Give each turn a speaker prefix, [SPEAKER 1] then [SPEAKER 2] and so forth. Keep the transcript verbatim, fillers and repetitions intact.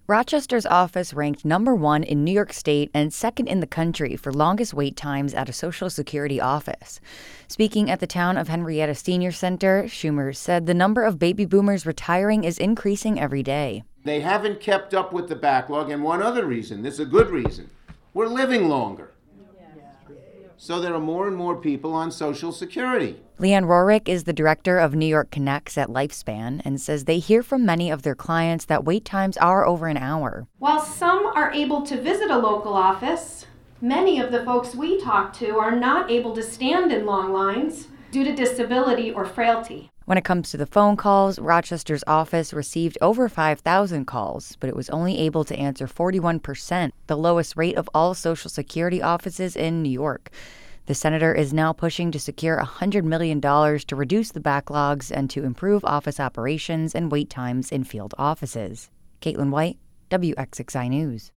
[SPEAKER 1] Rochester's office ranked number one in New York State and second in the country for longest wait times at a Social Security office. Speaking at the Town of Henrietta Senior Center, Schumer said the number of baby boomers retiring is increasing every day.
[SPEAKER 2] They haven't kept up with the backlog, and one other reason, this is a good reason, we're living longer. So there are more and more people on Social Security.
[SPEAKER 1] Leanne Rorick is the director of New York Connects at Lifespan and says they hear from many of their clients that wait times are over an hour.
[SPEAKER 3] While some are able to visit a local office, many of the folks we talk to are not able to stand in long lines due to disability or frailty.
[SPEAKER 1] When it comes to the phone calls, Rochester's office received over five thousand calls, but it was only able to answer forty-one percent, the lowest rate of all Social Security offices in New York. The senator is now pushing to secure one hundred million dollars to reduce the backlogs and to improve office operations and wait times in field offices. Caitlin White, W X X I News.